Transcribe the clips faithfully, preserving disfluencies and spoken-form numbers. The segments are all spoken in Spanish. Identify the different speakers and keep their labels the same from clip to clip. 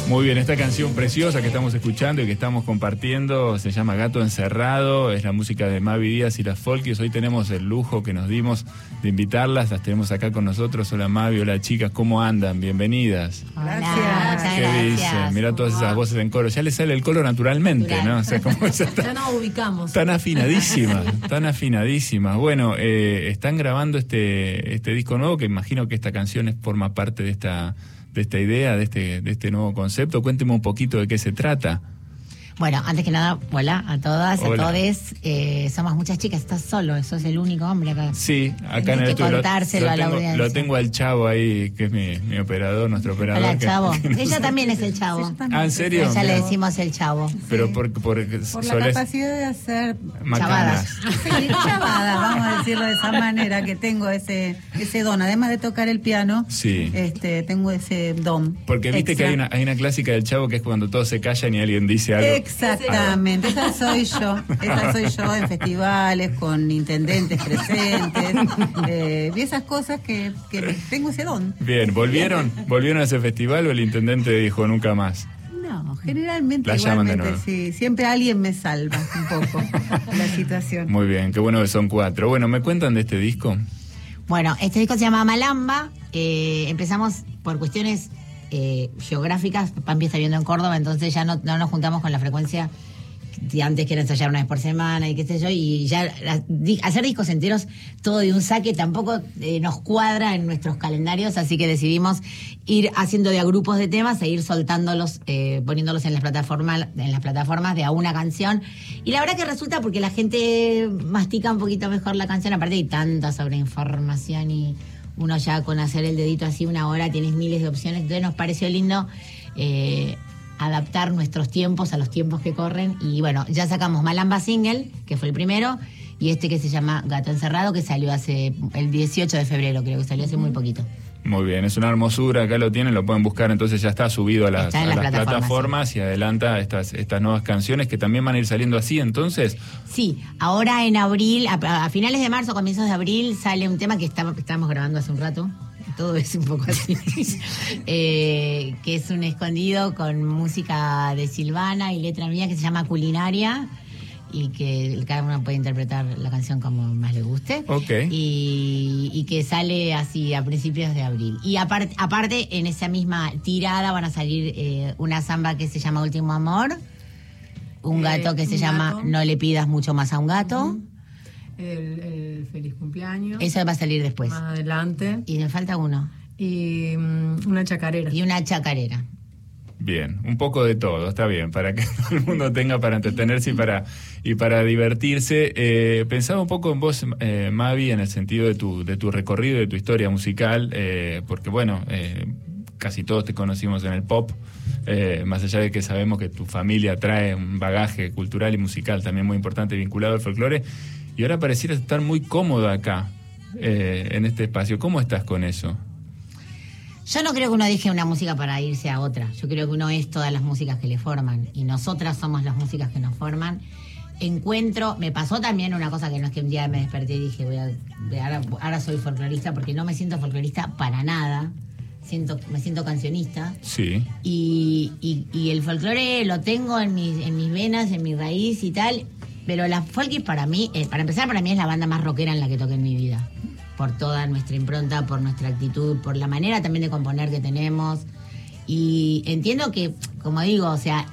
Speaker 1: Muy bien, esta canción preciosa que estamos escuchando y que estamos compartiendo se llama Gato Encerrado, es la música de Mavi Díaz y las Folkies. Hoy tenemos el lujo que nos dimos de invitarlas, las tenemos acá con nosotros. Hola Mavi, hola chicas, ¿cómo andan? Bienvenidas.
Speaker 2: Gracias.
Speaker 1: ¿Qué dicen? Mirá todas esas voces en coro, ya les sale el colo naturalmente, Natural. ¿no? O sea, como ya, está,
Speaker 2: ya nos ubicamos.
Speaker 1: Tan afinadísimas, tan afinadísimas. Bueno, eh, están grabando este, este disco nuevo, que imagino que esta canción es, forma parte de esta... de esta idea, de este, de este nuevo concepto. Cuénteme un poquito de qué se trata.
Speaker 3: Bueno, antes que nada, hola a todas,
Speaker 1: Hola.
Speaker 3: a todes. Eh, somos muchas chicas, estás solo, sos el único hombre acá.
Speaker 1: Sí, acá en el
Speaker 3: que
Speaker 1: estudio.
Speaker 3: contárselo
Speaker 1: lo,
Speaker 3: a la
Speaker 1: tengo,
Speaker 3: audiencia.
Speaker 1: lo tengo al Chavo ahí, que es mi, mi operador, nuestro operador.
Speaker 3: Hola,
Speaker 1: que,
Speaker 3: Chavo.
Speaker 1: que no
Speaker 3: Ella
Speaker 1: sé.
Speaker 3: también es el Chavo.
Speaker 2: Sí,
Speaker 1: Ah, ¿en serio?
Speaker 3: Ella le
Speaker 1: Mira.
Speaker 3: decimos el Chavo.
Speaker 1: Pero por, por,
Speaker 2: Por la
Speaker 1: solés-
Speaker 2: capacidad de hacer
Speaker 1: macanas.
Speaker 2: sí, chavadas, vamos a decirlo de esa manera, que tengo ese ese don. Además de tocar el piano,
Speaker 1: Sí.
Speaker 2: este tengo ese don.
Speaker 1: Porque viste
Speaker 2: extra.
Speaker 1: que hay una, hay una clásica del Chavo que es cuando todos se callan y alguien dice algo.
Speaker 2: Exactamente, esa soy yo, esa soy yo en festivales, con intendentes presentes, eh, y esas cosas que, que tengo ese don.
Speaker 1: Bien, ¿volvieron? ¿Volvieron a ese festival o el intendente dijo nunca más?
Speaker 2: No, generalmente
Speaker 1: La llaman de
Speaker 2: igualmente
Speaker 1: nuevo.
Speaker 2: sí, siempre alguien me salva un poco la situación.
Speaker 1: Muy bien, qué bueno que son cuatro. Bueno, ¿me cuentan de este disco?
Speaker 3: Bueno, este disco se llama Malamba. Eh, empezamos por cuestiones eh, geográficas. Pampi está viviendo en Córdoba, entonces ya no, no nos juntamos con la frecuencia de antes, que era ensayar una vez por semana y qué sé yo, y ya la- di- hacer discos enteros todo de un saque tampoco eh, nos cuadra en nuestros calendarios, así que decidimos ir haciendo de a grupos de temas e ir soltándolos, eh, poniéndolos en las plataformas, en las plataformas de a una canción. Y la verdad que resulta porque la gente mastica un poquito mejor la canción, aparte hay tanta sobreinformación y uno ya con hacer el dedito así una hora tienes miles de opciones, entonces nos pareció lindo eh, adaptar nuestros tiempos a los tiempos que corren. Y bueno, ya sacamos Malamba Single, que fue el primero, y este que se llama Gato Encerrado, que salió hace el dieciocho de febrero, creo que salió hace muy poquito.
Speaker 1: Muy bien, es una hermosura, acá lo tienen, lo pueden buscar, entonces ya está subido a las,
Speaker 3: Está en
Speaker 1: a
Speaker 3: las
Speaker 1: las
Speaker 3: plataformas,
Speaker 1: plataformas y adelanta estas, estas nuevas canciones que también van a ir saliendo así, entonces.
Speaker 3: Sí, ahora en abril, a, a finales de marzo, comienzos de abril, sale un tema que está- estamos grabando hace un rato. Todo es un poco así. eh, que es un escondido con música de Silvana y letra mía, que se llama Culinaria, y que cada uno puede interpretar la canción como más le guste.
Speaker 1: Ok.
Speaker 3: Y, y que sale así a principios de abril. Y aparte, aparte en esa misma tirada van a salir eh, una samba que se llama Último Amor, un
Speaker 4: Eh,
Speaker 3: gato que se
Speaker 4: un
Speaker 3: llama
Speaker 4: gato.
Speaker 3: No le pidas mucho más a un gato.
Speaker 4: El, el feliz cumpleaños.
Speaker 3: Eso va a salir después.
Speaker 4: Más adelante.
Speaker 3: Y me falta uno.
Speaker 4: Y mm, una chacarera.
Speaker 3: Y una chacarera.
Speaker 1: Bien, un poco de todo, está bien, para que todo el mundo tenga para entretenerse y para, y para divertirse. Eh, pensaba un poco en vos, eh, Mavi, en el sentido de tu, de tu recorrido, de tu historia musical, eh, porque bueno, eh, casi todos te conocimos en el pop, eh, más allá de que sabemos que tu familia trae un bagaje cultural y musical también muy importante vinculado al folclore, y ahora pareciera estar muy cómodo acá, eh, en este espacio. ¿Cómo estás con eso?
Speaker 3: Yo no creo que uno deje una música para irse a otra. Yo creo que uno es todas las músicas que le forman. Y nosotras somos las músicas que nos forman. Encuentro, me pasó también una cosa que no es que un día me desperté y dije, voy a, de ahora, ahora soy folclorista, porque no me siento folclorista para nada. Siento, me siento cancionista.
Speaker 1: Sí.
Speaker 3: Y, y, y el folclore lo tengo en mis, en mis venas, en mi raíz y tal. Pero la Folkies para mí, eh, para empezar, para mí es la banda más rockera en la que toqué en mi vida. Por toda nuestra impronta, por nuestra actitud, por la manera también de componer que tenemos. Y entiendo que, como digo, o sea,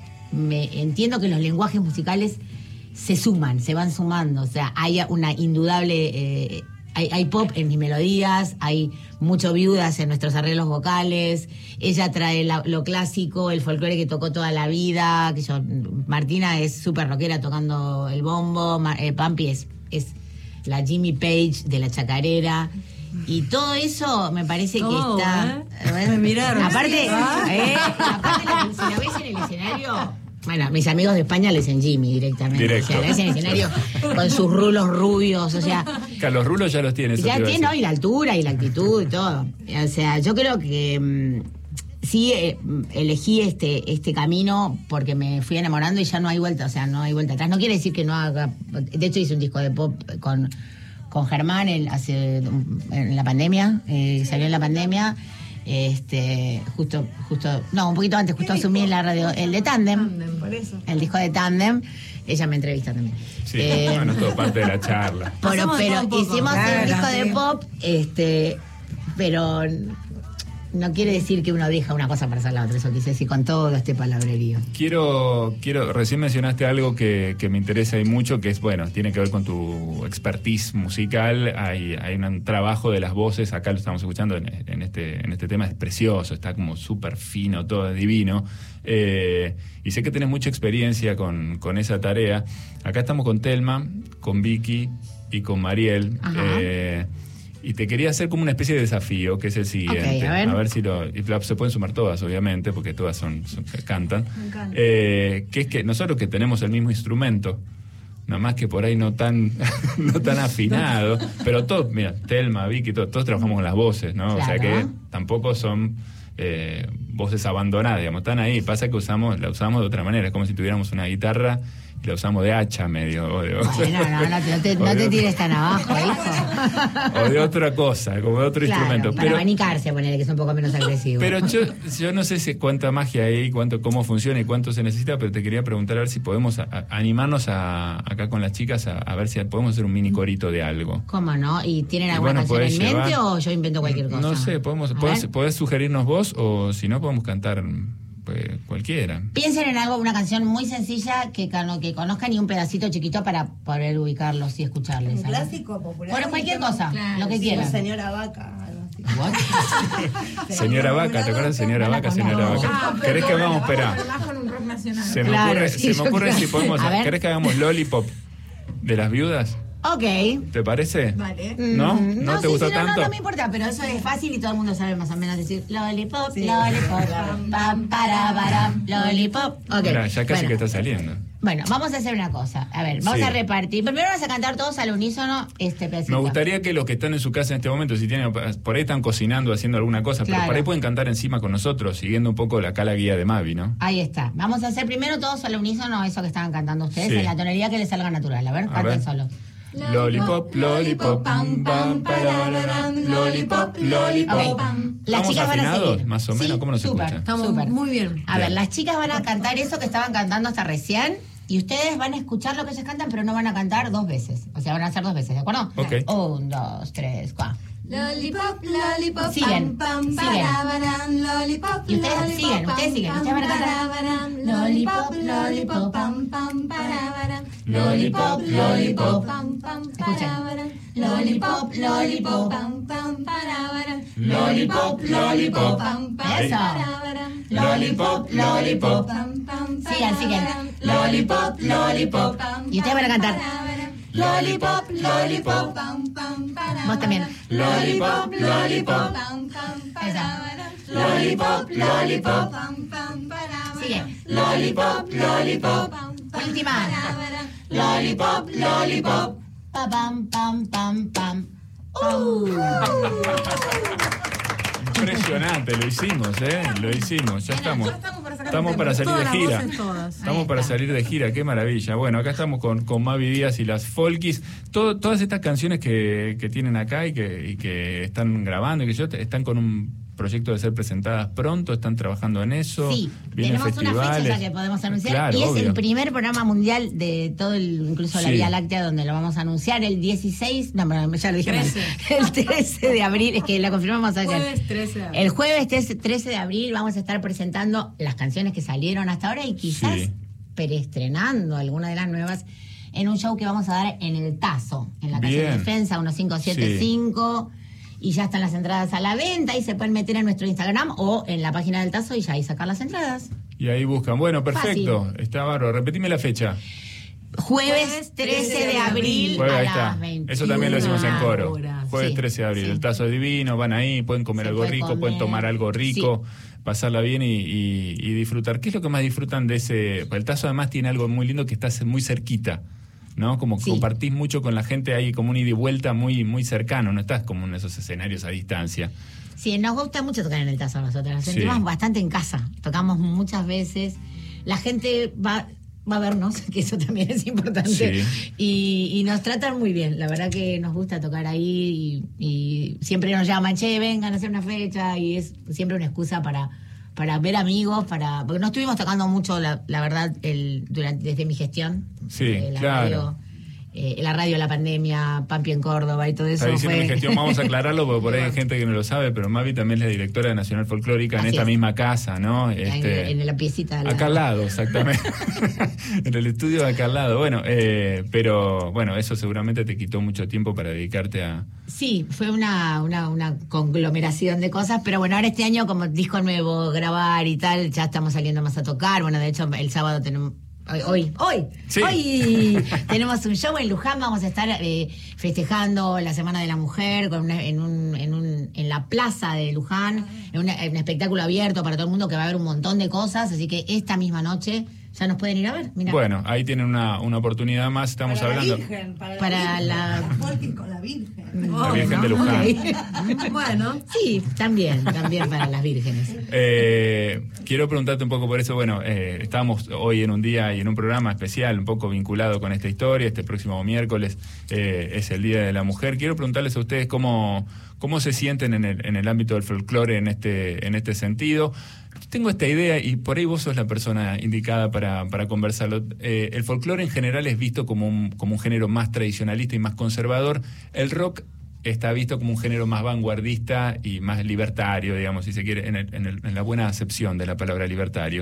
Speaker 3: me entiendo que los lenguajes musicales se suman, se van sumando. O sea, hay una indudable... Eh, hay, hay pop en mis melodías, hay mucho viudas en nuestros arreglos vocales. Ella trae la- lo clásico, el folclore que tocó toda la vida. Que yo, Martina es súper rockera tocando el bombo. Ma- eh, Pampi es... es la Jimmy Page de la chacarera, y todo eso me parece
Speaker 4: Todo,
Speaker 3: que está...
Speaker 4: ¿eh? Me miraron.
Speaker 3: Aparte,
Speaker 4: Sí.
Speaker 3: eh, aparte la- si la ves en el escenario... Bueno, mis amigos de España le dicen Jimmy directamente.
Speaker 1: Directo.
Speaker 3: O sea, la ves en el escenario con sus rulos rubios, o sea...
Speaker 1: Carlos Rulos ya los tiene. eso
Speaker 3: Ya
Speaker 1: te iba a
Speaker 3: tiene, ¿no?
Speaker 1: decir.
Speaker 3: Y la altura y la actitud y todo. O sea, yo creo que mm, sí eh, elegí este este camino porque me fui enamorando y ya no hay vuelta, o sea, no hay vuelta atrás. No quiere decir que no haga... De hecho, hice un disco de pop con, con Germán el, hace, en la pandemia, eh, salió en la pandemia. Este, justo, justo, no, un poquito antes, justo asumí en la radio, el de Tándem,
Speaker 4: Por eso.
Speaker 3: el disco de Tándem. Ella me entrevista también.
Speaker 1: Sí,
Speaker 3: Eh,
Speaker 1: bueno, todo parte de la charla.
Speaker 3: Pero,
Speaker 4: Hacemos
Speaker 3: pero
Speaker 4: todo un poco.
Speaker 3: hicimos
Speaker 2: Claro,
Speaker 3: el disco
Speaker 2: sí.
Speaker 3: de pop, este, pero no quiere decir que uno deja una cosa para hacer la otra, eso quise decir con todo este palabrerío.
Speaker 1: Quiero, quiero, recién mencionaste algo que, que me interesa y mucho, que es, bueno, tiene que ver con tu expertise musical. Hay, hay un trabajo de las voces, acá lo estamos escuchando en, en este, en este tema, es precioso, está como súper fino, todo es divino. Eh, y sé que tenés mucha experiencia con, con esa tarea. Acá estamos con Telma, con Vicky y con Mariel.
Speaker 3: Ajá.
Speaker 1: Eh, y te quería hacer como una especie de desafío, que es el siguiente.
Speaker 3: Ok, a ver.
Speaker 1: si lo... y la- se pueden sumar todas, obviamente, porque todas son, son- cantan.
Speaker 4: Me encanta.
Speaker 1: Eh, que es que nosotros que tenemos el mismo instrumento, nada más que por ahí no tan no tan afinado, pero todos, mira, Telma, Vicky, todos, todos trabajamos con las voces, ¿no? O sea
Speaker 3: Claro.
Speaker 1: que tampoco son eh, voces abandonadas, digamos, están ahí. Pasa que usamos la usamos de otra manera, es como si tuviéramos una guitarra y la usamos de hacha medio. O de,
Speaker 3: Bueno, no, no, te- no te,
Speaker 1: o
Speaker 3: no
Speaker 1: de-
Speaker 3: te tires tan abajo, hijo.
Speaker 1: o de otra cosa, como de otro
Speaker 3: Claro,
Speaker 1: instrumento.
Speaker 3: para
Speaker 1: Pero,
Speaker 3: abanicarse, ponerle que es un poco menos agresivo.
Speaker 1: pero yo, yo no sé si cuánta magia hay, cuánto, cómo funciona y cuánto se necesita, pero te quería preguntar a ver si podemos a- a- animarnos a, acá con las chicas a, a ver si podemos hacer un mini corito de algo.
Speaker 3: ¿Cómo no? ¿Y tienen
Speaker 1: Y
Speaker 3: alguna
Speaker 1: bueno,
Speaker 3: canción en
Speaker 1: podés
Speaker 3: mente
Speaker 1: llevar-
Speaker 3: o yo invento cualquier cosa?
Speaker 1: No sé, podemos,
Speaker 3: A
Speaker 1: podés,
Speaker 3: ver.
Speaker 1: podés sugerirnos vos o si no podemos cantar pues, cualquiera.
Speaker 3: Piensen en algo, una canción muy sencilla que, cano- que conozcan y un pedacito chiquito para poder ubicarlos y escucharles.
Speaker 5: Un
Speaker 3: ¿sabes?
Speaker 5: clásico popular.
Speaker 3: Bueno, cualquier cosa,
Speaker 5: Claro,
Speaker 3: lo que
Speaker 5: sí,
Speaker 3: quieran.
Speaker 5: Señora Vaca, algo así.
Speaker 3: What?
Speaker 1: Señora Vaca, ¿te acuerdas de Señora
Speaker 3: No la
Speaker 1: Vaca? Señora
Speaker 3: conozco.
Speaker 1: Vaca.
Speaker 4: Ah,
Speaker 1: ¿Querés que
Speaker 4: pero
Speaker 1: hagamos,
Speaker 4: bueno,
Speaker 1: espera?
Speaker 4: pero más con un rock nacional.
Speaker 1: Se me
Speaker 3: Claro,
Speaker 1: ocurre,
Speaker 3: sí,
Speaker 1: se me
Speaker 3: yo
Speaker 1: ocurre
Speaker 3: creo.
Speaker 1: si podemos,
Speaker 3: A ver.
Speaker 1: ¿querés que hagamos Lollipop de las viudas?
Speaker 3: Ok.
Speaker 1: ¿Te parece?
Speaker 5: Vale.
Speaker 1: ¿No?
Speaker 3: Mm,
Speaker 1: ¿No te
Speaker 3: sí,
Speaker 1: gustó
Speaker 3: sí, no,
Speaker 1: tanto?
Speaker 3: No, no me importa, pero eso es fácil y todo el mundo sabe más o menos decir lollipop,
Speaker 5: Sí.
Speaker 3: lollipop, pam, pam, para, para, lollipop. Ok.
Speaker 1: Mirá, ya casi
Speaker 3: bueno,
Speaker 1: que está saliendo.
Speaker 3: Bueno, vamos a hacer una cosa. A ver, vamos
Speaker 1: Sí.
Speaker 3: a repartir. Primero vamos a cantar todos al unísono este pedacito.
Speaker 1: Me gustaría que los que están en su casa en este momento, si tienen, por ahí están cocinando, haciendo alguna cosa, pero
Speaker 3: Claro.
Speaker 1: por ahí pueden cantar encima con nosotros, siguiendo un poco la, acá la guía de Mavi, ¿no?
Speaker 3: Ahí está. Vamos a hacer primero todos al unísono eso que estaban cantando ustedes,
Speaker 1: Sí.
Speaker 3: en la tonalidad que les salga natural. A ver,
Speaker 1: A
Speaker 3: canten
Speaker 1: ver.
Speaker 3: solos.
Speaker 1: Lollipop, lollipop, pam, pam, pararam, lollipop, lollipop.
Speaker 3: Ok. Las
Speaker 1: ¿Estamos
Speaker 3: chicas van a
Speaker 1: afinados,
Speaker 3: seguir.
Speaker 1: más o menos?
Speaker 3: Sí,
Speaker 1: ¿Cómo nos
Speaker 3: súper,
Speaker 1: escuchan?
Speaker 4: Estamos
Speaker 3: súper.
Speaker 4: muy bien.
Speaker 3: A ver,
Speaker 1: Bien.
Speaker 3: las chicas van a cantar eso que estaban cantando hasta recién y ustedes van a escuchar lo que ellas cantan, pero no van a cantar dos veces. O sea, van a hacer dos veces, ¿de acuerdo?
Speaker 1: Ok.
Speaker 3: Un, dos, tres, cuatro.
Speaker 5: Lollipop, lollipop,
Speaker 3: Siguen,
Speaker 5: pam, pam,
Speaker 3: siguen.
Speaker 5: parabarán, lollipop,
Speaker 3: Y ustedes
Speaker 5: lollipop,
Speaker 3: siguen, ustedes
Speaker 5: pam,
Speaker 3: siguen,
Speaker 5: pam,
Speaker 3: ustedes van a cantar.
Speaker 5: parabarán, lollipop, lollipop, pam, pam, parabarán,
Speaker 1: Lollipop, lollipop.
Speaker 5: pam, pam,
Speaker 3: Escuchen.
Speaker 5: parabarán, lollipop, lollipop, pam, pam, parabarán,
Speaker 1: Lollipop, lollipop.
Speaker 5: pam, pam,
Speaker 3: Eso.
Speaker 5: parabarán,
Speaker 1: Lollipop, lollipop.
Speaker 5: pam, pam,
Speaker 3: Sigan, siguen.
Speaker 5: parabarán,
Speaker 1: Lollipop, lollipop.
Speaker 5: pam,
Speaker 3: Y ustedes van a cantar.
Speaker 5: parabarán,
Speaker 1: Lollipop, lollipop.
Speaker 5: pam, pam, parabarán,
Speaker 3: Vos también.
Speaker 1: Lollipop, lollipop.
Speaker 5: pam, pam,
Speaker 3: Esa.
Speaker 5: parabarán,
Speaker 1: Lollipop, lollipop.
Speaker 5: pam, pam, parabarán,
Speaker 3: Sigue.
Speaker 1: Lollipop, lollipop.
Speaker 5: pam, pam,
Speaker 3: Última.
Speaker 5: parabarán,
Speaker 1: Lollipop, lollipop.
Speaker 3: Pa, pam, pam, pam, pam. Uh.
Speaker 1: Impresionante, lo hicimos, ¿eh? Lo hicimos, ya estamos.
Speaker 4: estamos para sacar
Speaker 1: Estamos
Speaker 4: el
Speaker 1: para
Speaker 4: tema.
Speaker 1: salir de
Speaker 4: Todas las
Speaker 1: gira.
Speaker 4: voces, todas.
Speaker 1: Estamos
Speaker 3: Ahí
Speaker 1: para
Speaker 3: está.
Speaker 1: salir de gira, qué maravilla. Bueno, acá estamos con, con Mavi Díaz y las Folkis. Todo, todas estas canciones que, que tienen acá y que, y que están grabando y que yo están con un proyecto de ser presentadas pronto, están trabajando en eso.
Speaker 3: Sí,
Speaker 1: vienen
Speaker 3: tenemos una fecha
Speaker 1: festivales.
Speaker 3: ya que podemos anunciar
Speaker 1: Claro,
Speaker 3: y es
Speaker 1: obvio.
Speaker 3: el primer programa mundial de todo el, incluso la
Speaker 1: Sí.
Speaker 3: Vía Láctea, donde lo vamos a anunciar el dieciséis, no, no, ya lo dije mal.
Speaker 4: trece.
Speaker 3: El trece de abril, es que la confirmamos ayer.
Speaker 4: Jueves trece de abril.
Speaker 3: El jueves trece de abril vamos a estar presentando las canciones que salieron hasta ahora y quizás
Speaker 1: Sí.
Speaker 3: preestrenando alguna de las nuevas en un show que vamos a dar en el Tazo, en la calle
Speaker 1: Bien.
Speaker 3: de Defensa, uno cinco siete cinco. Y ya están las entradas a la venta y se pueden meter en nuestro Instagram o en la página del Tazo y ya ahí sacar las entradas.
Speaker 1: Y ahí buscan. Bueno, perfecto.
Speaker 3: Fácil.
Speaker 1: Está bárbaro. Repetime la fecha.
Speaker 3: Jueves trece de abril
Speaker 1: Jueves,
Speaker 3: a
Speaker 1: ahí
Speaker 3: las
Speaker 1: está.
Speaker 3: veintiuna
Speaker 1: Eso también lo hicimos en coro.
Speaker 4: horas.
Speaker 1: Jueves
Speaker 3: Sí,
Speaker 1: trece de abril.
Speaker 3: sí.
Speaker 1: El tazo es divino, van ahí, pueden comer
Speaker 3: Se
Speaker 1: algo
Speaker 3: puede
Speaker 1: rico,
Speaker 3: comer.
Speaker 1: pueden tomar algo rico, pasarla bien y, y- y disfrutar. ¿Qué es lo que más disfrutan de ese? El tazo además tiene algo muy lindo que está muy cerquita, ¿no? Como
Speaker 3: Sí.
Speaker 1: compartís mucho con la gente ahí, como un ida y vuelta muy, muy cercano, no estás como en esos escenarios a distancia.
Speaker 3: Sí, nos gusta mucho tocar en el Tazo a nosotros. Nos
Speaker 1: Sí.
Speaker 3: sentimos bastante en casa. Tocamos muchas veces. La gente va va a vernos, que eso también es importante.
Speaker 1: Sí.
Speaker 3: Y, y nos tratan muy bien. La verdad que nos gusta tocar ahí y, y siempre nos llaman, che, vengan a hacer una fecha, y es siempre una excusa para, para ver amigos, para porque no estuvimos tocando mucho, la, la verdad, el, durante, desde mi gestión.
Speaker 1: Sí,
Speaker 3: eh, la
Speaker 1: claro.
Speaker 3: radio, eh, la radio, la pandemia, Pampi en Córdoba y todo eso.
Speaker 1: Está diciendo
Speaker 3: fue...
Speaker 1: mi gestión, vamos a aclararlo porque por ahí hay gente que no lo sabe, pero Mavi también es la directora de Nacional Folclórica en
Speaker 3: Así
Speaker 1: esta
Speaker 3: es.
Speaker 1: misma casa, ¿no?
Speaker 3: En,
Speaker 1: Este,
Speaker 3: en la piecita.
Speaker 1: acá al lado, exactamente. En el estudio de acá al lado. Bueno, eh, pero bueno, eso seguramente te quitó mucho tiempo para dedicarte a...
Speaker 3: Sí, fue una, una, una conglomeración de cosas, pero bueno, ahora este año como disco nuevo, grabar y tal, ya estamos saliendo más a tocar. Bueno, de hecho el sábado tenemos... Hoy, hoy, hoy,
Speaker 1: Sí.
Speaker 3: hoy tenemos un show en Luján, vamos a estar eh, festejando la Semana de la Mujer con una- en, un, en, un, en la plaza de Luján, en, una- en un espectáculo abierto para todo el mundo que va a haber un montón de cosas, así que esta misma noche ya nos pueden ir a ver. Mirá.
Speaker 1: Bueno, ahí tienen una, una oportunidad más, estamos
Speaker 4: Para
Speaker 1: hablando...
Speaker 4: la Virgen, para la
Speaker 3: Para
Speaker 4: Virgen.
Speaker 3: la-
Speaker 4: Walking con la Virgen.
Speaker 1: La Virgen de Luján.
Speaker 3: Ok.
Speaker 4: Bueno.
Speaker 3: Sí, también, también para las vírgenes.
Speaker 1: Eh, quiero preguntarte un poco por eso, bueno, eh, estamos hoy en un día y en un programa especial, un poco vinculado con esta historia, este próximo miércoles eh, es el Día de la Mujer. Quiero preguntarles a ustedes cómo, cómo se sienten en el, en el ámbito del folclore en este, en este sentido. Tengo esta idea y por ahí vos sos la persona indicada para, para conversarlo. Eh, el folclore en general es visto como un, como un género más tradicionalista y más conservador. El rock está visto como un género más vanguardista y más libertario, digamos, si se quiere, en, el, en, el, en la buena acepción de la palabra libertario.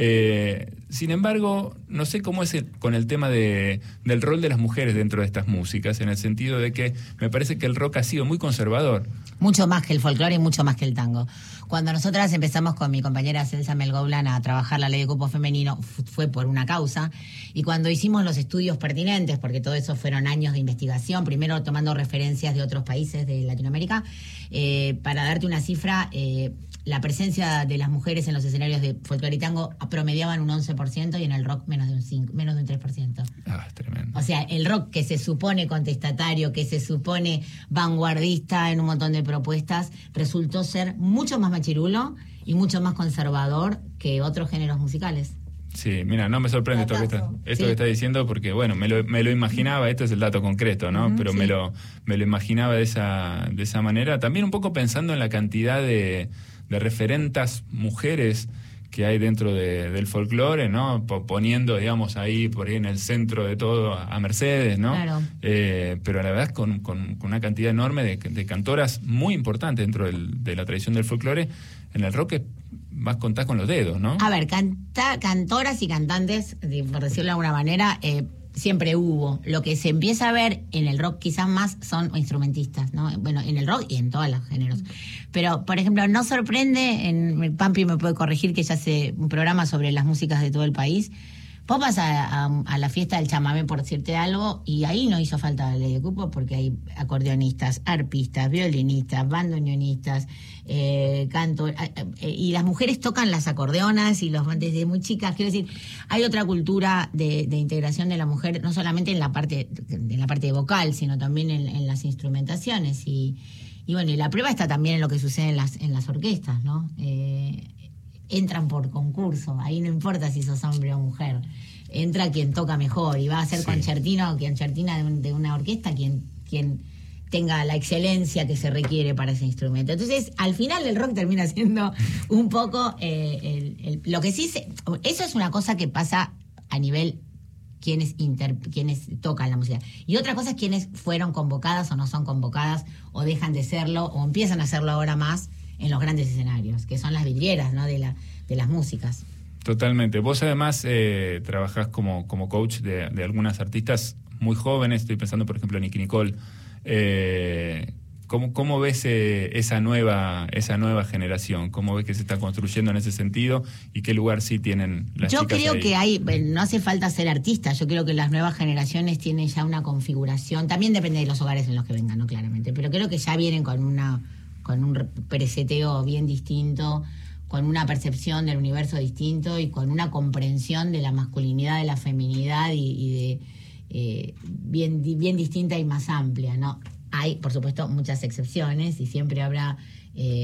Speaker 1: Eh, sin embargo, no sé cómo es el, con el tema de, del rol de las mujeres dentro de estas músicas, en el sentido de que me parece que el rock ha sido muy conservador.
Speaker 3: Mucho más que el folclore y mucho más que el tango. Cuando nosotras empezamos con mi compañera Celsa Melgoulan a trabajar la ley de cupo femenino, f- fue por una causa. Y cuando hicimos los estudios pertinentes, porque todo eso fueron años de investigación, primero tomando referencias de otros países de Latinoamérica, eh, para darte una cifra, eh, la presencia de las mujeres en los escenarios de folclore y tango promediaban un once por ciento y en el rock menos de un cinco, menos de un tres por ciento.
Speaker 1: Ah, es tremendo.
Speaker 3: O sea, el rock que se supone contestatario, que se supone vanguardista en un montón de propuestas, resultó ser mucho más machirulo y mucho más conservador que otros géneros musicales.
Speaker 1: Sí, mira, no me sorprende esto que, está, esto
Speaker 3: Sí.
Speaker 1: que está diciendo porque, bueno, me lo, me lo imaginaba, esto es el dato concreto, ¿no?
Speaker 3: Ujú,
Speaker 1: Pero
Speaker 3: sí.
Speaker 1: me lo me lo imaginaba de esa de esa manera. También un poco pensando en la cantidad de, de referentas mujeres que hay dentro de, del folclore, ¿no? Po- Poniendo, digamos, ahí por ahí en el centro de todo a a Mercedes, ¿no?
Speaker 3: Claro.
Speaker 1: Eh, pero a la verdad con, con, con una cantidad enorme de, de cantoras muy importantes dentro del- de la tradición del folclore. En el rock es- vas a contar con los dedos, ¿no?
Speaker 3: A ver, canta, cantoras y cantantes, de- por decirlo de alguna manera, eh, siempre hubo. Lo que se empieza a ver en el rock quizás más son instrumentistas, ¿no? Bueno, en el rock y en todos los géneros. Pero, por ejemplo, no sorprende, en Pampi me puede corregir que ya hace un programa sobre las músicas de todo el país. Vos vas a, a, a la fiesta del chamamé, por decirte algo, y ahí no hizo falta la ley de cupo porque hay acordeonistas, arpistas, violinistas, bandoneonistas, eh, canto, eh, eh, y las mujeres tocan las acordeonas y los desde muy chicas. Quiero decir, hay otra cultura de, de integración de la mujer, no solamente en la parte, en la parte vocal, sino también en, en las instrumentaciones. Y, y bueno, y la prueba está también en lo que sucede en las, en las orquestas, ¿no? Eh, entran por concurso, ahí no importa si sos hombre o mujer, entra quien toca mejor y va a ser
Speaker 1: Sí.
Speaker 3: concertino, concertina de, un- de una orquesta quien, quien tenga la excelencia que se requiere para ese instrumento. Entonces, al final el rock termina siendo un poco eh, el- el- lo que sí se, eso es una cosa que pasa a nivel quienes inter, quienes tocan la música. Y otra cosa es quienes fueron convocadas o no son convocadas o dejan de serlo o empiezan a hacerlo ahora más en los grandes escenarios, que son las vidrieras, ¿no? de la de las músicas.
Speaker 1: Totalmente. Vos además eh, trabajás como, como coach de, de algunas artistas muy jóvenes. Estoy pensando, por ejemplo, en Nicky Nicole. Eh, ¿cómo, ¿Cómo ves eh, esa nueva esa nueva generación? ¿Cómo ves que se está construyendo en ese sentido? ¿Y qué lugar sí tienen las
Speaker 3: Yo
Speaker 1: chicas
Speaker 3: creo
Speaker 1: ahí?
Speaker 3: que hay, bueno, no hace falta ser artista, yo creo que las nuevas generaciones tienen ya una configuración, también depende de los hogares en los que vengan, ¿no? Claramente, pero creo que ya vienen con una con un preseteo bien distinto, con una percepción del universo distinto y con una comprensión de la masculinidad, de la feminidad y, y de eh, bien, bien distinta y más amplia, ¿no? Hay, por supuesto, muchas excepciones y siempre habrá eh,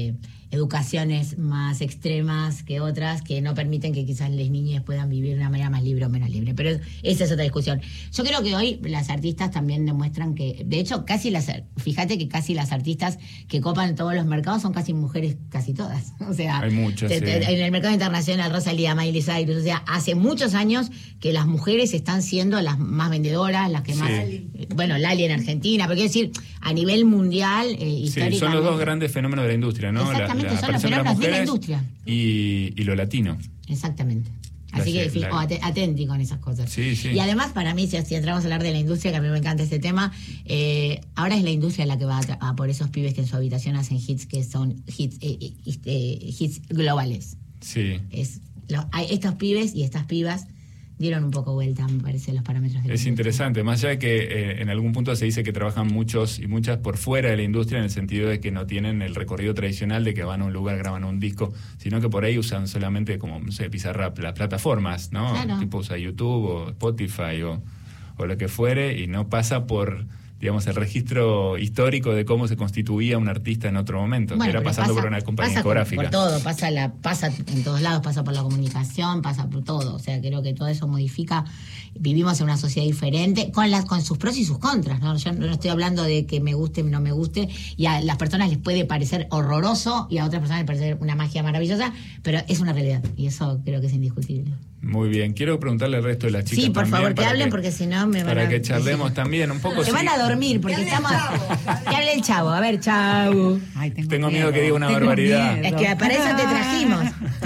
Speaker 3: educaciones más extremas que otras que no permiten que quizás las niñas puedan vivir de una manera más libre o menos libre. Pero esa es otra discusión. Yo creo que hoy las artistas también demuestran que, de hecho, casi las, fíjate que casi las artistas que copan todos los mercados son casi mujeres, casi todas. O sea,
Speaker 1: hay muchas,
Speaker 3: te,
Speaker 1: sí.
Speaker 3: te, en el mercado internacional, Rosalía, Miley Cyrus, o sea, hace muchos años que las mujeres están siendo las más vendedoras, las que
Speaker 1: sí.
Speaker 3: más, eh, bueno, Lali en Argentina, pero quiero decir, a nivel mundial, eh, históricamente.
Speaker 1: Sí, son los dos grandes fenómenos de la industria, ¿no?
Speaker 3: Exactamente.
Speaker 1: La, la
Speaker 3: Son los
Speaker 1: aparición de las
Speaker 3: fenómenos de la
Speaker 1: mujeres
Speaker 3: industria.
Speaker 1: Y, y lo latino.
Speaker 3: Exactamente. Así
Speaker 1: La-
Speaker 3: que
Speaker 1: la-
Speaker 3: oh, at- atenti con esas cosas.
Speaker 1: Sí, sí.
Speaker 3: Y además, para mí, si, si entramos a hablar de la industria, que a mí me encanta este tema, eh, ahora es la industria la que va a, tra- a por esos pibes que en su habitación hacen hits que son hits, eh, eh, eh, hits globales.
Speaker 1: Sí.
Speaker 3: Es, lo- hay estos pibes y estas pibas dieron un poco vuelta, me parece, los parámetros de la
Speaker 1: Es
Speaker 3: industria.
Speaker 1: interesante, más allá de que eh, en algún punto se dice que trabajan muchos y muchas por fuera de la industria en el sentido de que no tienen el recorrido tradicional de que van a un lugar, graban un disco, sino que por ahí usan solamente como, no sé, Bizarrap, las plataformas, ¿no?
Speaker 3: Claro.
Speaker 1: Tipo usa YouTube o Spotify o, o lo que fuere y no pasa por, digamos, el registro histórico de cómo se constituía un artista en otro momento, que
Speaker 3: Bueno,
Speaker 1: era
Speaker 3: pero
Speaker 1: pasando
Speaker 3: pasa-
Speaker 1: por una compañía
Speaker 3: pasa por-
Speaker 1: discográfica.
Speaker 3: Por todo, pasa, la, pasa en todos lados, pasa por la comunicación, pasa por todo. O sea, creo que todo eso modifica. Vivimos en una sociedad diferente, con las con sus pros y sus contras, ¿no? Yo no estoy hablando de que me guste o no me guste, y a las personas les puede parecer horroroso y a otras personas les parece una magia maravillosa, pero es una realidad, y eso creo que es indiscutible.
Speaker 1: Muy bien, quiero preguntarle al resto de las chicas
Speaker 3: Sí, por
Speaker 1: también
Speaker 3: favor, que
Speaker 1: para
Speaker 3: hablen, porque si no me van
Speaker 1: para
Speaker 3: a...
Speaker 1: que charlemos también un poco.
Speaker 3: Se
Speaker 1: sí.
Speaker 3: van a dormir, porque
Speaker 4: Que hable
Speaker 3: estamos...
Speaker 4: el chavo.
Speaker 3: Que hable el chavo, a ver, chavo.
Speaker 2: Ay, tengo,
Speaker 1: Tengo miedo que diga una
Speaker 2: Tengo
Speaker 1: barbaridad.
Speaker 2: miedo.
Speaker 3: Es que para eso te trajimos.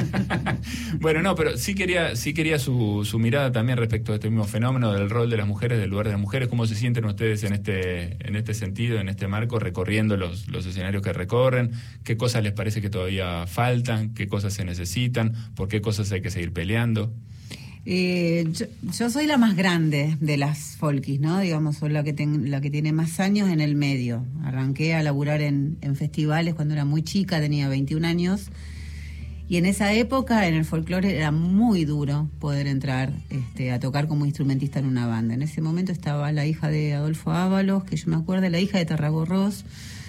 Speaker 1: Bueno, no, pero sí quería, sí quería su, su mirada también respecto a este mismo fenómeno del rol de las mujeres, del lugar de las mujeres. ¿Cómo se sienten ustedes en este, en este sentido, en este marco, recorriendo los, los escenarios que recorren? ¿Qué cosas les parece que todavía faltan? ¿Qué cosas se necesitan? ¿Por qué cosas hay que seguir peleando?
Speaker 2: Eh, yo, yo soy la más grande de las folkis, ¿no? Digamos, soy la que, ten- la que tiene más años en el medio. Arranqué a laburar en, en festivales cuando era muy chica, tenía veintiún años. Y en esa época, en el folclore, era muy duro poder entrar este, a tocar como instrumentista en una banda. En ese momento estaba la hija de Adolfo Ábalos, que yo me acuerdo, la hija de Tarragorros.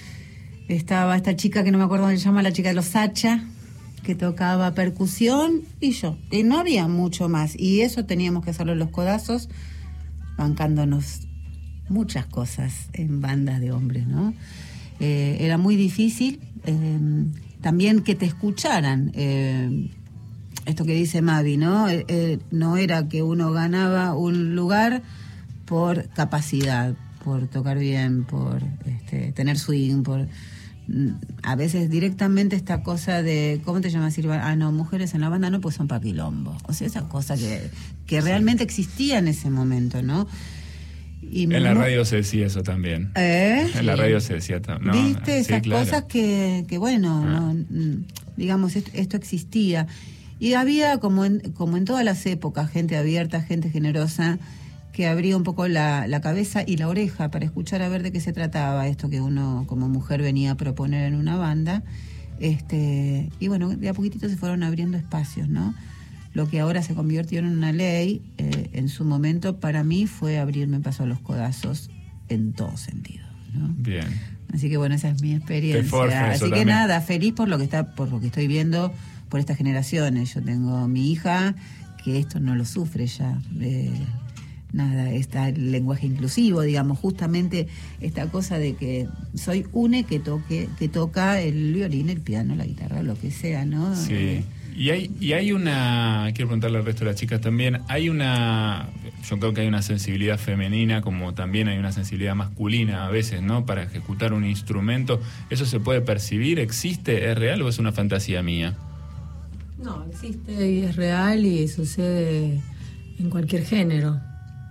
Speaker 2: Estaba esta chica que no me acuerdo cómo se llama, la chica de los Sacha, que tocaba percusión, y yo. Y no había mucho más. Y eso teníamos que hacerlo en los codazos, bancándonos muchas cosas en bandas de hombres, ¿no? Eh, era muy difícil. Eh, también que te escucharan. Eh, esto que dice Mavi, ¿no? Eh, eh, no era que uno ganaba un lugar por capacidad, por tocar bien, por este, tener swing, por... A veces directamente esta cosa de, ¿cómo te llamas, Silva? Ah, no, mujeres en la banda no, pues son pa' quilombo. O sea, esa cosa que, que realmente existía en ese momento, ¿no? Y
Speaker 1: En la
Speaker 2: mu-
Speaker 1: radio se decía eso también.
Speaker 2: ¿Eh?
Speaker 1: En la
Speaker 3: Sí.
Speaker 1: radio se decía también.
Speaker 2: ¿Viste? Esas cosas que, que bueno,
Speaker 1: Ah.
Speaker 2: no, mm, digamos, esto, esto existía. Y había, como en, como en todas las épocas, gente abierta, gente generosa, que abría un poco la, la cabeza y la oreja para escuchar a ver de qué se trataba esto que uno como mujer venía a proponer en una banda. Este, y bueno, de a poquitito se fueron abriendo espacios, ¿no? Lo que ahora se convirtió en una ley, eh, en su momento, para mí fue abrirme paso a los codazos en todo sentido, ¿no?
Speaker 1: Bien.
Speaker 2: Así que bueno, esa es mi experiencia.
Speaker 1: Te forja eso
Speaker 2: Así que
Speaker 1: también.
Speaker 2: nada, feliz por lo que está, por lo que estoy viendo por estas generaciones. Yo tengo mi hija que esto no lo sufre ya. Eh, nada, está el lenguaje inclusivo, digamos, justamente esta cosa de que soy une que toque, que toca el violín, el piano, la guitarra, lo que sea, ¿no?
Speaker 1: Sí.
Speaker 2: Eh,
Speaker 1: Y hay, y hay una, quiero preguntarle al resto de las chicas también, hay una, yo creo que hay una sensibilidad femenina, como también hay una sensibilidad masculina a veces, ¿no? Para ejecutar un instrumento. ¿Eso se puede percibir? ¿Existe? ¿Es real o es una fantasía mía?
Speaker 6: No, existe y es real y sucede en cualquier género.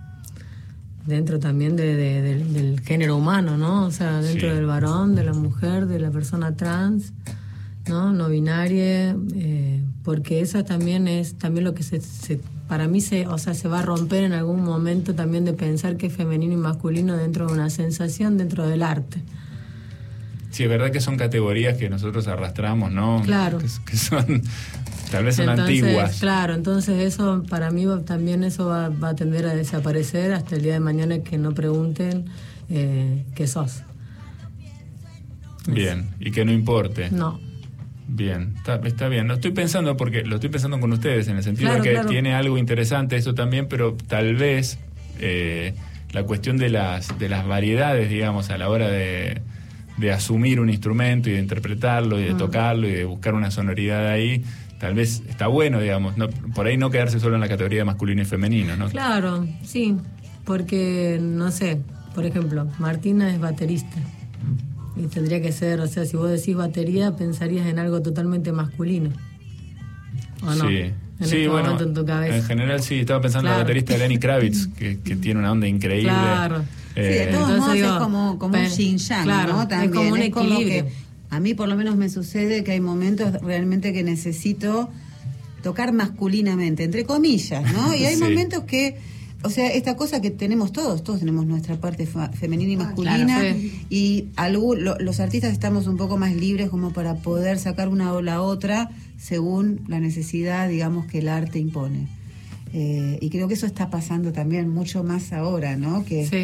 Speaker 6: Dentro también de, de- del, del género humano, ¿no? O sea, dentro
Speaker 1: Sí.
Speaker 6: del varón, de la mujer, de la persona trans, ¿no? No binaria, eh, porque esa también es también lo que se, se para mí se, o sea, se va a romper en algún momento también de pensar que es femenino y masculino dentro de una sensación, dentro del arte.
Speaker 1: Sí, es verdad que son categorías que nosotros arrastramos, ¿no?
Speaker 6: Claro.
Speaker 1: Que, que son, tal vez son
Speaker 6: Entonces,
Speaker 1: antiguas.
Speaker 6: claro, entonces eso para mí va- también eso va, va a tender a desaparecer hasta el día de mañana que no pregunten eh, qué sos.
Speaker 1: Bien, y que no importe.
Speaker 6: No.
Speaker 1: Bien, está, está bien. Lo estoy pensando porque lo estoy pensando con ustedes en el sentido
Speaker 6: Claro,
Speaker 1: de que
Speaker 6: claro.
Speaker 1: tiene algo interesante esto también, pero tal vez eh, la cuestión de las de las variedades, digamos, a la hora de, de asumir un instrumento y de interpretarlo y de
Speaker 6: Mm.
Speaker 1: tocarlo y de buscar una sonoridad ahí, tal vez está bueno, digamos, no, por ahí no quedarse solo en la categoría de masculino y femenino, ¿no?
Speaker 6: Claro, sí, porque, no sé, por ejemplo, Martina es baterista. Y tendría que ser, o sea, si vos decís batería, pensarías en algo totalmente masculino. ¿O no?
Speaker 1: Sí,
Speaker 6: En
Speaker 1: sí,
Speaker 6: este
Speaker 1: bueno,
Speaker 6: momento en tu cabeza.
Speaker 1: en general sí, estaba pensando en la
Speaker 6: Claro.
Speaker 1: baterista Lenny Kravitz, que, que tiene una onda increíble.
Speaker 6: Claro.
Speaker 2: Sí, de
Speaker 1: Eh,
Speaker 2: todos
Speaker 6: Entonces
Speaker 2: modos
Speaker 6: digo,
Speaker 2: es como, como un
Speaker 6: pe-
Speaker 2: yin yang,
Speaker 6: claro,
Speaker 2: ¿no?
Speaker 6: es
Speaker 2: También
Speaker 6: como un equilibrio.
Speaker 2: que a mí por lo menos me sucede que hay momentos realmente que necesito tocar masculinamente, entre comillas, ¿no? Y hay
Speaker 1: Sí.
Speaker 2: momentos que, o sea, esta cosa que tenemos todos, todos tenemos nuestra parte fa- femenina y masculina,
Speaker 6: claro, sí.
Speaker 2: y algún- lo- los artistas estamos un poco más libres como para poder sacar una o la otra según la necesidad, digamos, que el arte impone. Eh, y creo que eso está pasando también mucho más ahora, ¿no? Que,
Speaker 6: Sí.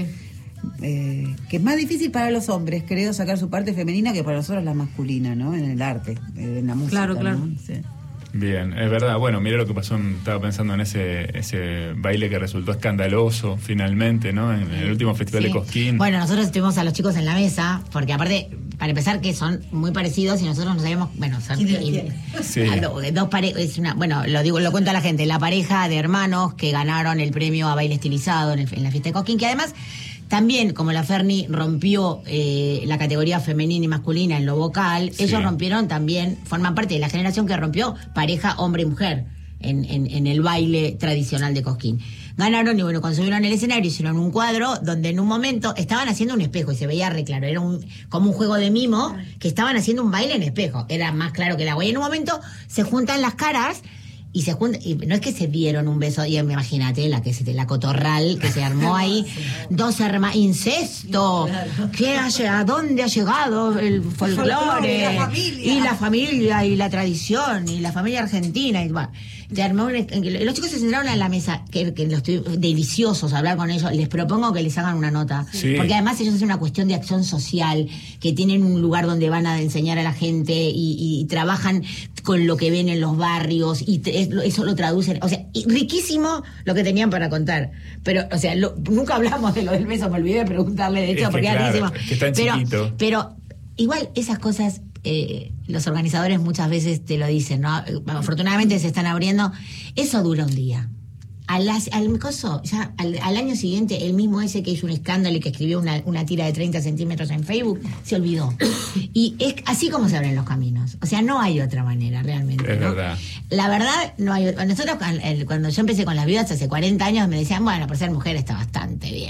Speaker 2: eh, que es más difícil para los hombres, creo, sacar su parte femenina que para nosotros la masculina, ¿no? En el arte, eh, en la música.
Speaker 6: Claro, claro.
Speaker 2: ¿no? Sí.
Speaker 1: Bien, es verdad. Bueno, mira lo que pasó, en- estaba pensando en ese ese baile que resultó escandaloso finalmente, ¿no? En el último festival
Speaker 3: Sí.
Speaker 1: de Cosquín.
Speaker 3: Bueno, nosotros tuvimos a los chicos en la mesa, porque aparte, para empezar, que son muy parecidos y nosotros no sabíamos, bueno, son
Speaker 2: ¿Quién es
Speaker 3: y-
Speaker 2: quién?
Speaker 1: Sí.
Speaker 3: a do- dos parejas, es una, bueno, lo digo, lo cuento a la gente, la pareja de hermanos que ganaron el premio a baile estilizado en, el- en la fiesta de Cosquín, que además también, como la Ferni rompió eh, la categoría femenina y masculina en lo vocal,
Speaker 1: Sí.
Speaker 3: ellos rompieron también, forman parte de la generación que rompió pareja hombre y mujer en, en, en el baile tradicional de Cosquín. Ganaron y bueno, cuando subieron al escenario hicieron un cuadro donde en un momento estaban haciendo un espejo y se veía re claro, era un, como un juego de mimo que estaban haciendo un baile en espejo, era más claro que el agua. Y en un momento se juntan las caras y se juntan, y no es que se dieron un beso, y imagínate la que se la cotorral que se armó ahí, dos hermanos, incesto, ¿qué ha, lle- ¿a dónde ha llegado el folclore?
Speaker 4: Y la familia.
Speaker 3: Y la familia, y la tradición, y la familia argentina, y bueno, te armó un- los chicos se sentaron a la mesa, que, que los estoy deliciosos hablar con ellos, les propongo que les hagan una nota,
Speaker 1: Sí.
Speaker 3: porque además ellos hacen una cuestión de acción social, que tienen un lugar donde van a enseñar a la gente y, y trabajan con lo que ven en los barrios y te- es- eso lo traducen, o sea, y riquísimo lo que tenían para contar, pero, o sea, lo- nunca hablamos de lo del beso, me olvidé de preguntarle de
Speaker 1: Es
Speaker 3: hecho,
Speaker 1: que
Speaker 3: porque era
Speaker 1: claro,
Speaker 3: riquísimo.
Speaker 1: es que es tan
Speaker 3: pero,
Speaker 1: chiquito.
Speaker 3: pero igual esas cosas eh, los organizadores muchas veces te lo dicen, ¿no? Afortunadamente se están abriendo, eso dura un día. Al, al coso, ya al, al año siguiente, el mismo ese que hizo un escándalo y que escribió una, una tira de treinta centímetros en Facebook, se olvidó. Y es así como se abren los caminos. O sea, no hay otra manera realmente.
Speaker 1: Es
Speaker 3: ¿no?
Speaker 1: verdad.
Speaker 3: La verdad, no hay otra. Nosotros, cuando yo empecé con las viudas hace cuarenta años, me decían, bueno, por ser mujer está bastante bien.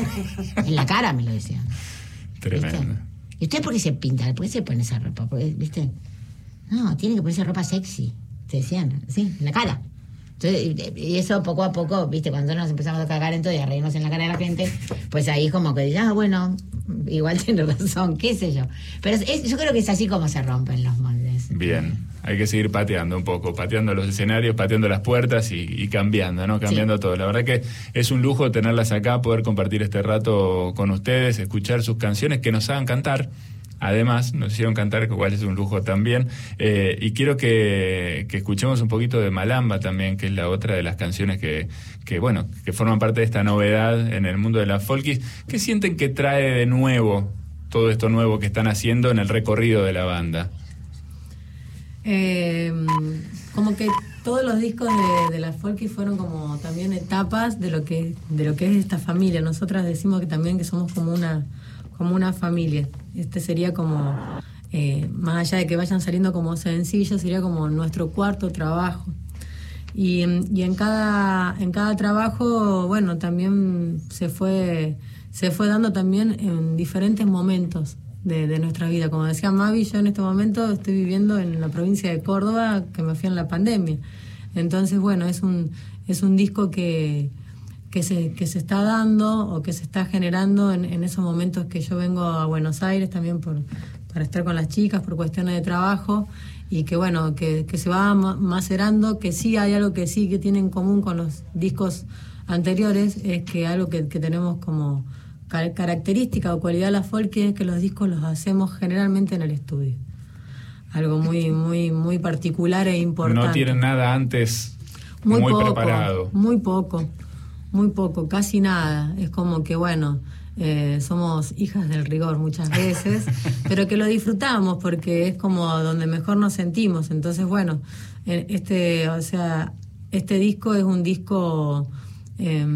Speaker 3: En la cara me lo decían.
Speaker 1: Tremendo.
Speaker 3: ¿Viste? ¿Y usted por qué se pinta? ¿Por qué se pone esa ropa? Porque, ¿viste? No, tiene que ponerse ropa sexy. Te decían, sí, en la cara. Entonces, y eso poco a poco, ¿viste? Cuando nos empezamos a cagar en todo y a reírnos en la cara de la gente, pues ahí como que dices, ah, bueno, igual tiene razón, qué sé yo. Pero es, yo creo que es así como se rompen los moldes.
Speaker 1: Bien, hay que seguir pateando un poco, pateando los escenarios, pateando las puertas y, y cambiando, ¿no? Cambiando
Speaker 3: Sí.
Speaker 1: todo. La verdad que es un lujo tenerlas acá, poder compartir este rato con ustedes, escuchar sus canciones que nos hagan cantar. Además, nos hicieron cantar, que igual es un lujo también. Eh, y quiero que, que escuchemos un poquito de Malamba también, que es la otra de las canciones que, que, bueno, que forman parte de esta novedad en el mundo de la folkis. ¿Qué sienten que trae de nuevo todo esto nuevo que están haciendo en el recorrido de la banda?
Speaker 6: Eh, como que todos los discos de, de la Folky fueron como también etapas de lo que de lo que es esta familia. Nosotras decimos que también que somos como una como una familia. Este sería como eh, más allá de que vayan saliendo como sencillos, sería como nuestro cuarto trabajo. Y, y en cada en cada trabajo, bueno, también se fue se fue dando también en diferentes momentos de, de nuestra vida. Como decía Mavi, yo en este momento estoy viviendo en la provincia de Córdoba, que me fui en la pandemia. Entonces, bueno, es un es un disco que que se que se está dando o que se está generando en, en esos momentos que yo vengo a Buenos Aires también por para estar con las chicas por cuestiones de trabajo, y que bueno, que, que se va ma- macerando, que sí hay algo que sí que tiene en común con los discos anteriores, es que algo que, que tenemos como car- característica o cualidad de la folk es que los discos los hacemos generalmente en el estudio. algo muy, muy, muy particular e importante.
Speaker 1: No tienen nada antes muy, muy
Speaker 6: poco,
Speaker 1: preparado.
Speaker 6: Muy poco, muy poco, casi nada. Es como que, bueno, eh, somos hijas del rigor muchas veces, pero que lo disfrutamos porque es como donde mejor nos sentimos. Entonces, bueno, este, o sea, este disco es un disco eh,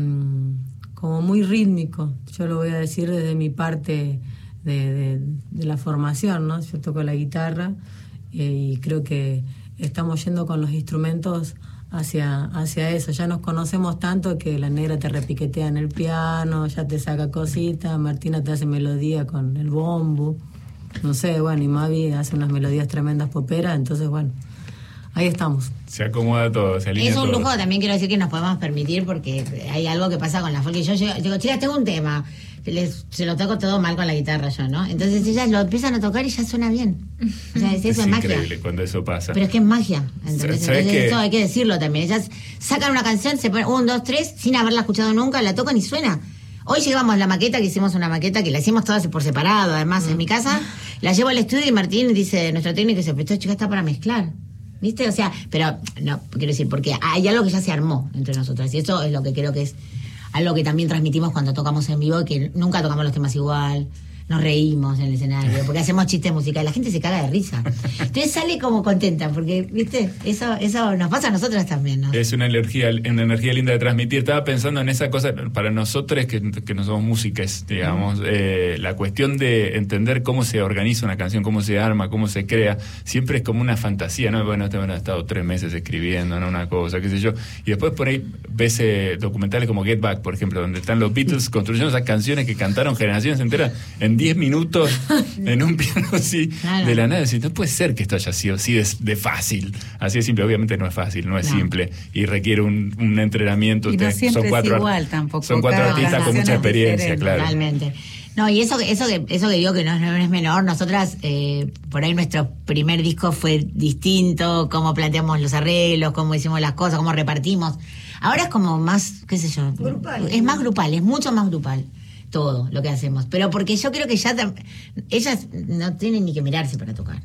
Speaker 6: como muy rítmico. Yo lo voy a decir desde mi parte de, de, de la formación, ¿no? Yo toco la guitarra eh, y creo que estamos yendo con los instrumentos hacia, hacia eso. Ya nos conocemos tanto que la negra te repiquetea en el piano, ya te saca cositas, Martina te hace melodía con el bombo, no sé, bueno, y Mavi hace unas melodías tremendas poperas, entonces bueno, ahí estamos.
Speaker 1: Se acomoda todo, se alinea
Speaker 3: Es un
Speaker 1: todo.
Speaker 3: lujo, también quiero decir que nos podemos permitir porque hay algo que pasa con la folk. Y yo llego, digo, chicas, tengo un tema. Les, se lo toco todo mal con la guitarra yo, ¿no? Entonces ellas lo empiezan a tocar y ya suena bien. O sea, es, eso
Speaker 1: es
Speaker 3: es magia.
Speaker 1: increíble cuando eso pasa.
Speaker 3: Pero es que es magia, ¿entendés?
Speaker 1: ¿Sabes
Speaker 3: Entonces
Speaker 1: qué?
Speaker 3: eso hay que decirlo también. Ellas sacan una canción, se ponen un, dos, tres, sin haberla escuchado nunca, la tocan y suena. Hoy llevamos la maqueta, que hicimos una maqueta que la hicimos todas por separado, además, mm. en mi casa. La llevo al estudio y Martín dice, nuestro técnico dice, pero esta chica está para mezclar. ¿Viste? O sea, pero no, quiero decir, porque hay algo que ya se armó entre nosotras y eso es lo que creo que es algo que también transmitimos cuando tocamos en vivo, que nunca tocamos los temas igual, nos reímos en el escenario, porque hacemos chistes musicales, la gente se caga de risa. Entonces sale como contenta, porque, ¿viste? Eso eso nos pasa a nosotras también, ¿no?
Speaker 1: Es una energía, una energía linda de transmitir. Estaba pensando en esa cosa, para nosotros que, que no somos músicas, digamos, eh, la cuestión de entender cómo se organiza una canción, cómo se arma, cómo se crea, siempre es como una fantasía, ¿no? Bueno, te han estado tres meses escribiendo, ¿no? Una cosa, qué sé yo. Y después por ahí ves eh, documentales como Get Back, por ejemplo, donde están los Beatles construyendo esas canciones que cantaron generaciones enteras en diez minutos en un piano así, claro. de la nada. Decir, no puede ser que esto haya sido así de, de fácil, así de simple. Obviamente no es fácil, no es no. simple y requiere un, un entrenamiento.
Speaker 2: Y no
Speaker 1: Usted,
Speaker 2: siempre
Speaker 1: son cuatro,
Speaker 2: es igual tampoco.
Speaker 1: Son cuatro artistas con mucha experiencia, claro.
Speaker 3: Totalmente. No, y eso, eso, que, eso que digo que no, no es menor, nosotras, eh, por ahí nuestro primer disco fue distinto, cómo planteamos los arreglos, cómo hicimos las cosas, cómo repartimos. Ahora es como más, qué sé yo, grupal. Es más grupal, es mucho más grupal todo lo que hacemos. Pero porque yo creo que ya tam- ellas no tienen ni que mirarse para tocar.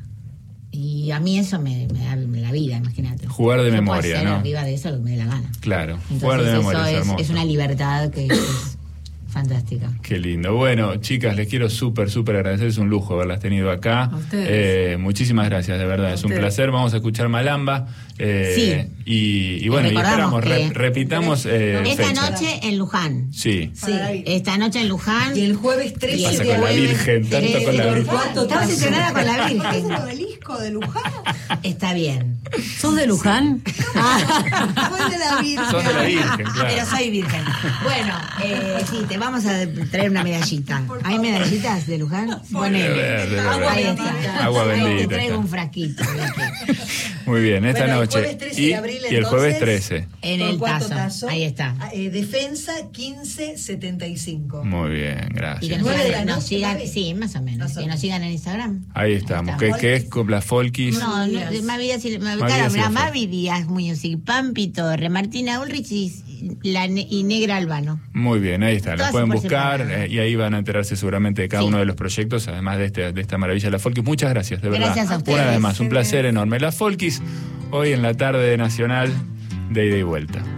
Speaker 3: Y a mí eso me, me da la vida, imagínate.
Speaker 1: Jugar de
Speaker 3: yo
Speaker 1: memoria,
Speaker 3: puedo hacer
Speaker 1: ¿no?
Speaker 3: Arriba de eso lo que me dé la gana.
Speaker 1: Claro,
Speaker 3: entonces,
Speaker 1: jugar de memoria
Speaker 3: eso
Speaker 1: es,
Speaker 3: es,
Speaker 1: hermoso.
Speaker 3: es una libertad que es fantástica.
Speaker 1: Qué lindo. Bueno, chicas, les quiero súper, súper agradecer. Es un lujo haberlas tenido acá.
Speaker 6: A ustedes.
Speaker 1: Eh, muchísimas gracias, de verdad.
Speaker 6: A
Speaker 1: es un
Speaker 6: ustedes.
Speaker 1: placer. Vamos a escuchar Malamba. Eh,
Speaker 3: Sí.
Speaker 1: Y, y bueno, y
Speaker 3: recordamos
Speaker 1: esperamos,
Speaker 3: que-
Speaker 1: re- repitamos. Eh,
Speaker 3: Esta
Speaker 1: fecha.
Speaker 3: noche en Luján.
Speaker 1: Sí.
Speaker 4: Sí.
Speaker 3: Esta noche en Luján.
Speaker 4: Y el jueves trece
Speaker 3: Y el
Speaker 1: Pasa
Speaker 4: de
Speaker 1: con la
Speaker 4: abril.
Speaker 1: Virgen, tanto
Speaker 3: trece
Speaker 1: con la
Speaker 3: de
Speaker 1: Virgen.
Speaker 3: abril. Estamos estrenada con la
Speaker 4: ¿Es
Speaker 3: Virgen.
Speaker 4: el obelisco de Luján?
Speaker 3: Está bien.
Speaker 6: ¿Sos de Luján?
Speaker 4: Fue de la Virgen.
Speaker 1: Sos de la Virgen, claro.
Speaker 3: Pero soy virgen. Bueno, eh, sí, te vamos a traer una medallita. ¿Hay medallitas de Luján? Bueno,
Speaker 1: Debe haber, debe haber.
Speaker 3: ahí está.
Speaker 1: Agua
Speaker 3: Ahí
Speaker 1: bendita,
Speaker 3: Te traigo
Speaker 1: está.
Speaker 3: un frasquito.
Speaker 1: Muy bien, esta
Speaker 4: Bueno, el
Speaker 1: noche.
Speaker 4: jueves trece
Speaker 1: y,
Speaker 4: de abril,
Speaker 1: y el jueves
Speaker 4: entonces,
Speaker 1: trece.
Speaker 3: En
Speaker 4: Por
Speaker 3: el
Speaker 4: cuarto
Speaker 3: tazo. Ahí está.
Speaker 4: Eh, defensa quince setenta y cinco.
Speaker 1: Muy bien,
Speaker 3: Y que
Speaker 1: gracias.
Speaker 3: nos
Speaker 4: Nueve de la
Speaker 3: sigan, nos
Speaker 4: noche,
Speaker 3: sigan-
Speaker 4: ¿vale?
Speaker 3: sí, más o menos.
Speaker 4: Más o
Speaker 3: Que nos
Speaker 4: menos.
Speaker 3: sigan en Instagram.
Speaker 1: Ahí estamos.
Speaker 3: Ahí
Speaker 1: ¿Qué, qué es con la Folkis?
Speaker 3: No, no, Mavi Díaz, y-
Speaker 1: Mavi
Speaker 3: claro,
Speaker 1: Díaz y
Speaker 3: mirá,
Speaker 1: la
Speaker 3: Mavi Díaz Music, Pampi Torre, Martina Ulrich y, la, ne- y Negra Albano.
Speaker 1: Muy bien, ahí está. La
Speaker 3: Todas
Speaker 1: pueden
Speaker 3: por
Speaker 1: buscar
Speaker 3: separado.
Speaker 1: eh, y ahí van a enterarse seguramente de cada
Speaker 3: Sí.
Speaker 1: uno de los proyectos, además de, este, de esta maravilla de la Folkis. Muchas gracias, de verdad.
Speaker 3: Gracias a ustedes.
Speaker 1: Una vez más, un placer enorme. La Folkis, hoy en la tarde de Nacional, de ida y vuelta.